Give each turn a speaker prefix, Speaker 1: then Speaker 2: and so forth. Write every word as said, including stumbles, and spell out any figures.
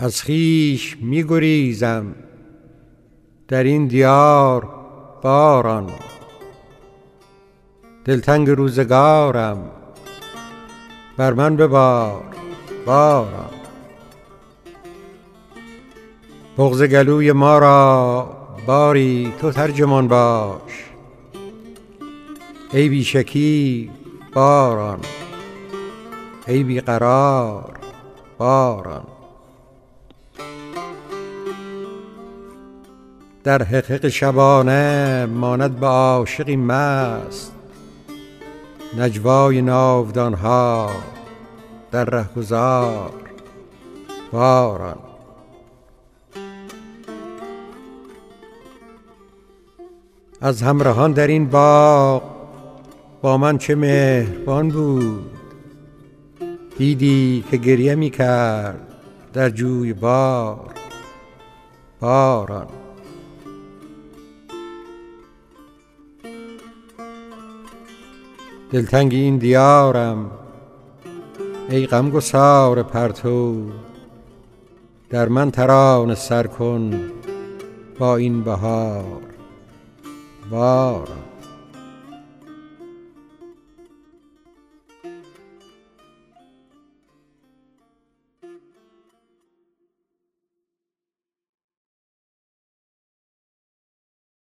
Speaker 1: از خویش می گریزم در این دیار باران، دلتنگ روزگارم بر من ببار باران. بغض گلوی ما را باری تو ترجمان باش، ای بی شکیب باران، ای بی قرار باران. در حقیق شبانه ماند به عاشقی مست، نجوای ناودانها در رهگذار باران. از همراهان در این باغ با من چه مهربان بود، دیدی که گریه می کرد در جوی بار باران. دلتنگ این دیارم ای غمگسار پرتو، در من ترانه سر کن با این بهار باران.